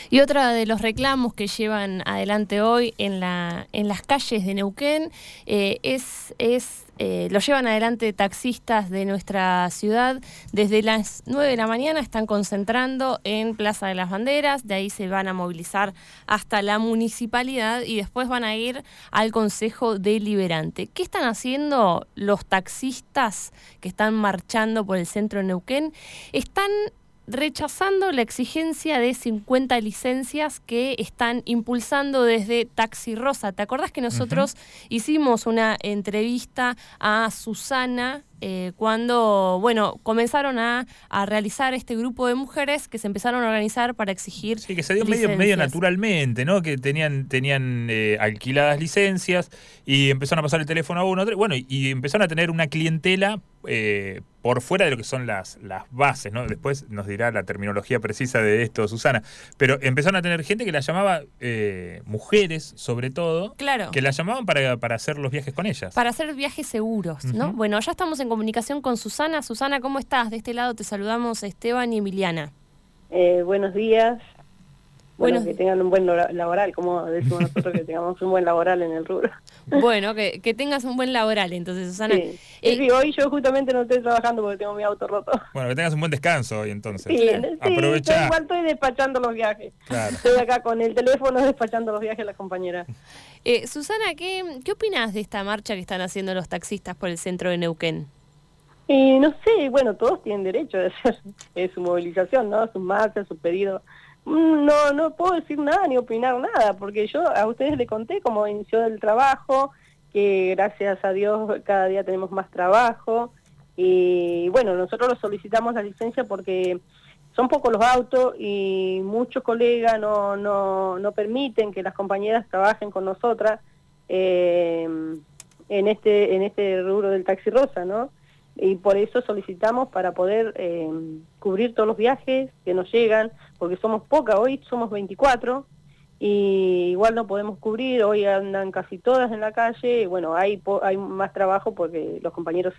Y otro de los reclamos que llevan adelante hoy en las calles de Neuquén lo llevan adelante taxistas de nuestra ciudad. Desde las 9 de la mañana están concentrando en Plaza de las Banderas, de ahí se van a movilizar hasta la municipalidad y después van a ir al Consejo Deliberante. ¿Qué están haciendo los taxistas que están marchando por el centro de Neuquén? Están rechazando la exigencia de 50 licencias que están impulsando desde Taxi Rosa. ¿Te acordás que nosotros hicimos una entrevista a Susana cuando, comenzaron a realizar este grupo de mujeres que se empezaron a organizar para exigir Sí, que se dio licencias? medio naturalmente, ¿no? Que tenían alquiladas licencias y empezaron a pasar el teléfono a uno, bueno, y empezaron a tener una clientela por fuera de lo que son las bases, ¿no? Después nos dirá la terminología precisa de esto, Susana. Pero empezaron a tener gente que la llamaba, mujeres sobre todo, claro, que la llamaban para hacer los viajes con ellas. Para hacer viajes seguros, ¿no? Bueno, ya estamos en comunicación con Susana. Susana, ¿cómo estás? De este lado te saludamos Esteban y Emiliana. Buenos días. Bueno, Buenos... que tengan un buen laboral, como decimos nosotros, que tengamos un buen laboral en el rubro. Bueno, que tengas un buen laboral, entonces, Susana. Sí. Sí, hoy yo justamente no estoy trabajando porque tengo mi auto roto. Bueno, que tengas un buen descanso hoy, entonces. Sí, aprovecha. Igual estoy despachando los viajes. Claro. Estoy acá con el teléfono despachando los viajes a las compañeras. Susana, ¿qué opinás de esta marcha que están haciendo los taxistas por el centro de Neuquén? No sé, bueno, todos tienen derecho a hacer su movilización, ¿no? Sus marchas, sus pedidos. No puedo decir nada ni opinar nada, porque yo a ustedes les conté cómo inició el trabajo, que gracias a Dios cada día tenemos más trabajo, y bueno, nosotros lo solicitamos la licencia porque son pocos los autos y muchos colegas no permiten que las compañeras trabajen con nosotras en este rubro del Taxi Rosa, ¿no? Y por eso solicitamos para poder cubrir todos los viajes que nos llegan, porque somos pocas, hoy somos 24, y igual no podemos cubrir, hoy andan casi todas en la calle, y bueno, hay más trabajo porque los compañeros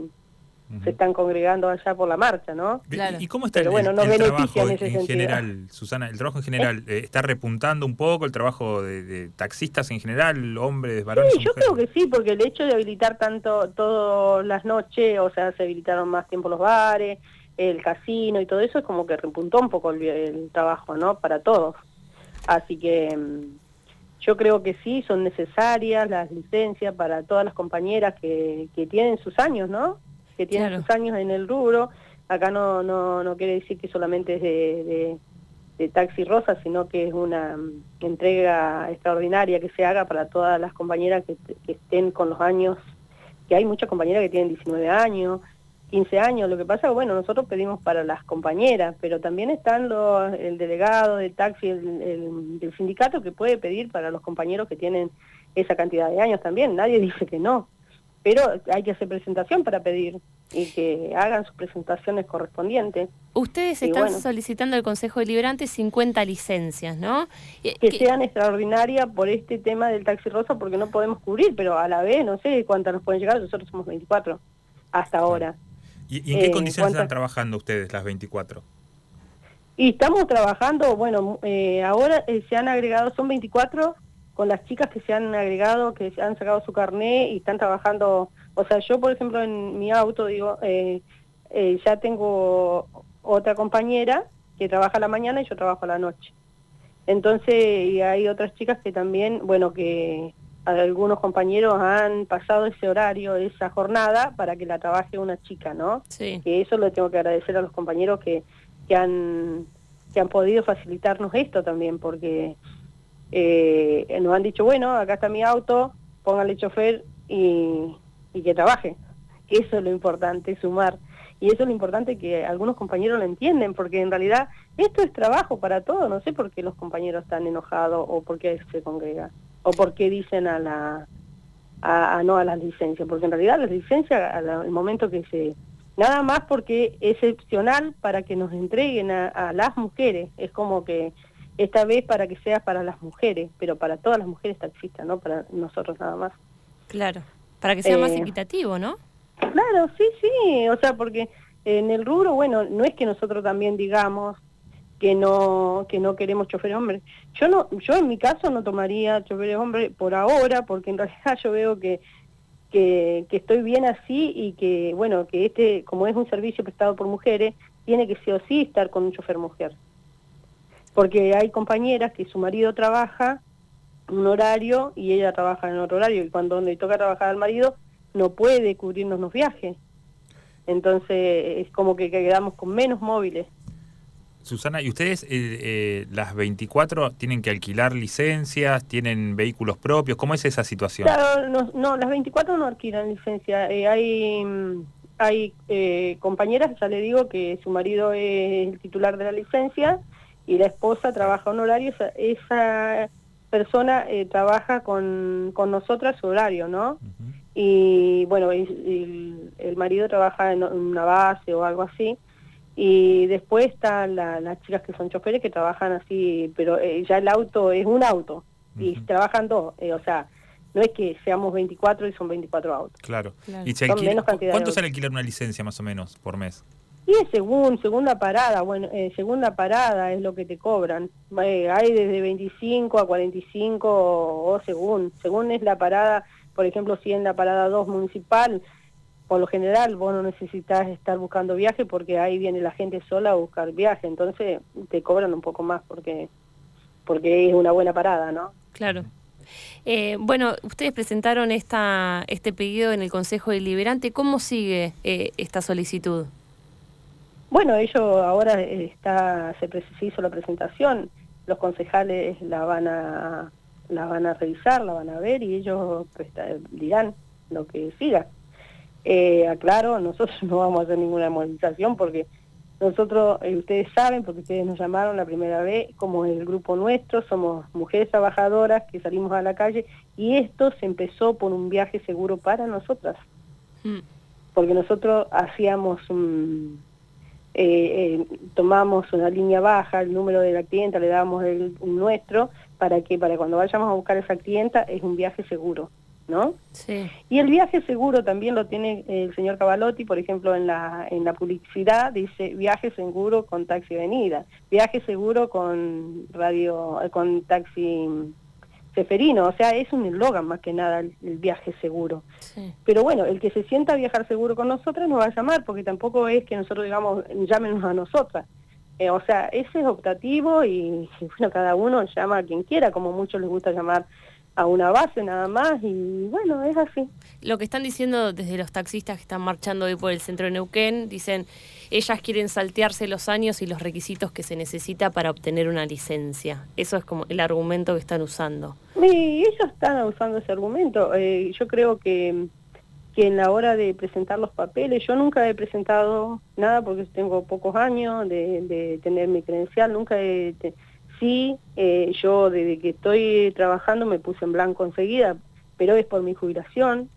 se están congregando allá por la marcha, ¿no? Claro. ¿Y cómo está el trabajo en general, Susana? ¿El trabajo en general está repuntando un poco el trabajo de taxistas en general, hombres, varones? Sí, yo creo que sí, porque el hecho de habilitar tanto todas las noches, o sea, se habilitaron más tiempo los bares, el casino y todo eso, es como que repuntó un poco el trabajo, ¿no? Para todos. Así que yo creo que sí, son necesarias las licencias para todas las compañeras que tienen sus años, ¿no? Que tienen sus años en el rubro. Acá no quiere decir que solamente es de Taxi Rosa, sino que es una entrega extraordinaria que se haga para todas las compañeras que estén con los años, que hay muchas compañeras que tienen 19 años, 15 años. Lo que pasa es que, bueno, nosotros pedimos para las compañeras, pero también están el delegado del taxi, del sindicato, que puede pedir para los compañeros que tienen esa cantidad de años también. Nadie dice que no. Pero hay que hacer presentación para pedir y que hagan sus presentaciones correspondientes. Ustedes están solicitando al Consejo Deliberante 50 licencias, ¿no? Que sean extraordinarias por este tema del Taxi Rosa, porque no podemos cubrir, pero a la vez no sé cuántas nos pueden llegar, nosotros somos 24 hasta ahora. ¿Y en qué condiciones están trabajando ustedes las 24? Y estamos trabajando, bueno, ahora se han agregado, son 24... con las chicas que se han agregado, que se han sacado su carné y están trabajando. O sea, yo, por ejemplo, en mi auto, digo, ya tengo otra compañera que trabaja a la mañana y yo trabajo a la noche. Entonces, y hay otras chicas que también, bueno, que algunos compañeros han pasado ese horario, esa jornada, para que la trabaje una chica, ¿no? Sí. Que eso lo tengo que agradecer a los compañeros que han podido facilitarnos esto también, porque nos han dicho, bueno, acá está mi auto, póngale chofer y que trabaje. Eso es lo importante, sumar. Y eso es lo importante, que algunos compañeros lo entienden, porque en realidad esto es trabajo para todos. No sé por qué los compañeros están enojados o por qué se congregan o por qué dicen no a las licencias, porque en realidad las licencias al momento que nada más porque es excepcional para que nos entreguen a las mujeres, es como que esta vez para que sea para las mujeres, pero para todas las mujeres taxistas, no para nosotros nada más. Claro, para que sea más equitativo, ¿no? Claro, sí, o sea, porque en el rubro, bueno, no es que nosotros también digamos, que no queremos choferes hombres. Yo en mi caso no tomaría choferes hombres por ahora, porque en realidad yo veo que estoy bien así y que, bueno, que como es un servicio prestado por mujeres, tiene que sí o sí estar con un chofer mujer. Porque hay compañeras que su marido trabaja un horario y ella trabaja en otro horario, y cuando le toca trabajar al marido no puede cubrirnos los viajes. Entonces es como que quedamos con menos móviles. Susana, ¿y ustedes las 24 tienen que alquilar licencias, tienen vehículos propios? ¿Cómo es esa situación? Claro, no, las 24 no alquilan licencia. Hay compañeras, ya le digo, que su marido es el titular de la licencia y la esposa trabaja un horario. Esa persona trabaja con nosotras su horario, ¿no? Uh-huh. Y bueno, el marido trabaja en una base o algo así. Y después están las chicas que son choferes que trabajan así, pero ya el auto es un auto, y trabajan dos, o sea, no es que seamos 24 y son 24 autos. Claro. ¿Y cuánto sale alquilar una licencia más o menos por mes? Y es segunda parada, segunda parada es lo que te cobran. Hay desde 25 a 45 o según es la parada. Por ejemplo, si en la parada 2 municipal, por lo general vos no necesitas estar buscando viaje porque ahí viene la gente sola a buscar viaje, entonces te cobran un poco más porque es una buena parada, ¿no? Claro. Bueno, ustedes presentaron este pedido en el Consejo Deliberante. ¿Cómo sigue esta solicitud? Bueno, ellos ahora se hizo la presentación, los concejales la van a revisar, la van a ver y ellos dirán lo que siga. Aclaro, nosotros no vamos a hacer ninguna movilización porque nosotros, ustedes saben, porque ustedes nos llamaron la primera vez, como el grupo nuestro, somos mujeres trabajadoras que salimos a la calle y esto se empezó por un viaje seguro para nosotras. Porque nosotros hacíamos tomamos una línea baja, el número de la clienta, le dábamos un nuestro, para cuando vayamos a buscar a esa clienta es un viaje seguro, ¿no? Sí. Y el viaje seguro también lo tiene el señor Cavalotti, por ejemplo, en la publicidad dice viaje seguro con taxi avenida, viaje seguro con taxi Seferino, o sea, es un eslogan más que nada el viaje seguro. Sí. Pero bueno, el que se sienta a viajar seguro con nosotras nos va a llamar, porque tampoco es que nosotros digamos, llámenos a nosotras. O sea, ese es optativo y bueno, cada uno llama a quien quiera, como muchos les gusta llamar a una base nada más, y bueno, es así. Lo que están diciendo desde los taxistas que están marchando hoy por el centro de Neuquén, dicen, ellas quieren saltearse los años y los requisitos que se necesita para obtener una licencia. Eso es como el argumento que están usando. Y ellos están usando ese argumento. Yo creo que en la hora de presentar los papeles, yo nunca he presentado nada porque tengo pocos años de tener mi credencial, Sí, yo desde que estoy trabajando me puse en blanco enseguida, pero es por mi jubilación,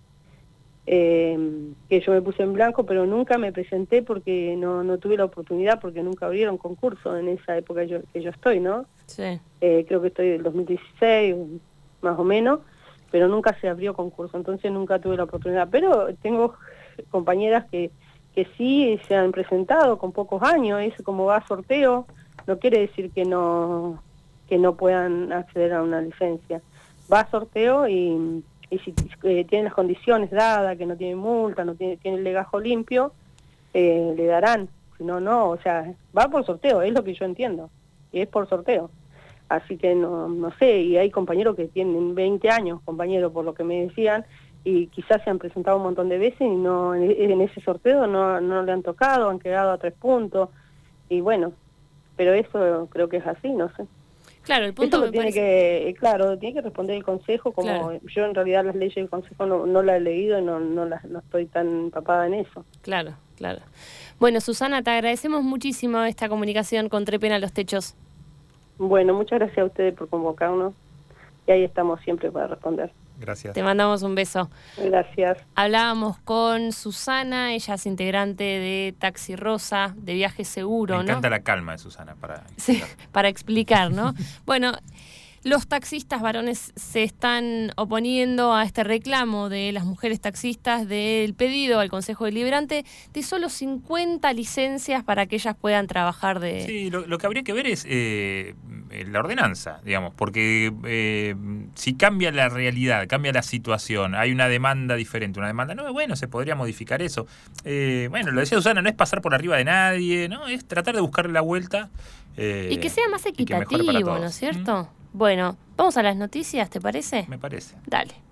que yo me puse en blanco, pero nunca me presenté porque no tuve la oportunidad, porque nunca abrieron concurso en esa época que yo estoy, ¿no? Sí. Creo que estoy del 2016, más o menos, pero nunca se abrió concurso, entonces nunca tuve la oportunidad. Pero tengo compañeras que sí se han presentado con pocos años, es como va a sorteo. No quiere decir que no puedan acceder a una licencia. Va a sorteo y si tienen las condiciones dadas, que no tienen multa, no tiene el legajo limpio, le darán. Si no, o sea, va por sorteo, es lo que yo entiendo. Y es por sorteo. Así que no sé, y hay compañeros que tienen 20 años, compañeros, por lo que me decían, y quizás se han presentado un montón de veces y no en ese sorteo no le han tocado, han quedado a 3 puntos, y bueno, pero eso creo que es así, no sé. Claro, el punto eso tiene que responder el Consejo, como claro. Yo en realidad las leyes del Consejo no las he leído y no estoy tan empapada en eso. Claro. Bueno, Susana, te agradecemos muchísimo esta comunicación con Trepen a los Techos. Bueno, muchas gracias a ustedes por convocarnos y ahí estamos siempre para responder. Gracias. Te mandamos un beso. Gracias. Hablábamos con Susana, ella es integrante de Taxi Rosa, de Viaje Seguro, ¿no? Me encanta la calma de Susana para explicar. Sí, para explicar, ¿no? Bueno, Los taxistas varones se están oponiendo a este reclamo de las mujeres taxistas del pedido al Consejo Deliberante de solo 50 licencias para que ellas puedan trabajar de... Sí, lo que habría que ver es la ordenanza, digamos, porque si cambia la realidad, cambia la situación, hay una demanda diferente, una demanda, no, bueno, se podría modificar eso. Bueno, lo decía Susana, no es pasar por arriba de nadie, ¿no? Es tratar de buscarle la vuelta. Y que sea más equitativo, ¿no es cierto? Bueno, vamos a las noticias, ¿te parece? Me parece. Dale.